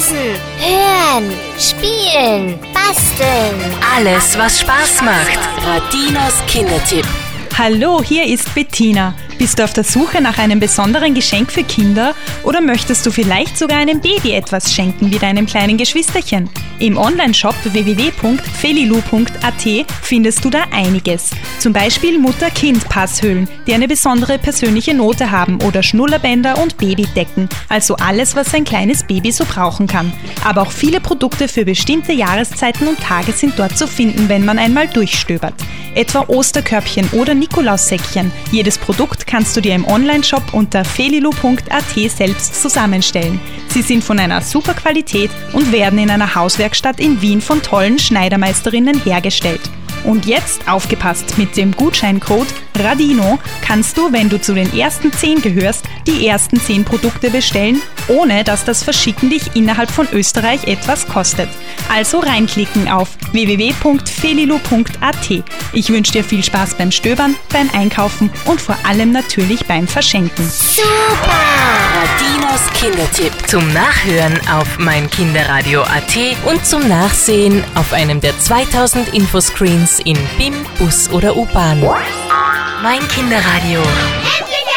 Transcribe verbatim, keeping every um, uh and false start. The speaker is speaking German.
lesen, hören, spielen, basteln. Alles, was Spaß macht. Radinos Kindertipp. Hallo, hier ist Bettina. Bist du auf der Suche nach einem besonderen Geschenk für Kinder oder möchtest du vielleicht sogar einem Baby etwas schenken wie deinem kleinen Geschwisterchen? Im Onlineshop w w w punkt felilu punkt a t findest du da einiges. Zum Beispiel Mutter-Kind-Passhüllen, die eine besondere persönliche Note haben, oder Schnullerbänder und Babydecken, also alles, was ein kleines Baby so brauchen kann. Aber auch viele Produkte für bestimmte Jahreszeiten und Tage sind dort zu finden, wenn man einmal durchstöbert. Etwa Osterkörbchen oder Nikolaussäckchen. Jedes Produkt kannst du dir im Onlineshop unter felilu punkt a t selbst zusammenstellen. Sie sind von einer super Qualität und werden in einer Hauswerkstatt in Wien von tollen Schneidermeisterinnen hergestellt. Und jetzt aufgepasst, mit dem Gutscheincode RADINO kannst du, wenn du zu den ersten zehn gehörst, die ersten zehn Produkte bestellen, ohne dass das Verschicken dich innerhalb von Österreich etwas kostet. Also reinklicken auf w w w punkt felilu punkt a t. Ich wünsche dir viel Spaß beim Stöbern, beim Einkaufen und vor allem natürlich beim Verschenken. Super! Radinos Kindertipp. Zum Nachhören auf meinkinderradio punkt a t und zum Nachsehen auf einem der zweitausend Infoscreens in B I M, Bus oder U-Bahn. Mein Kinderradio. Endlich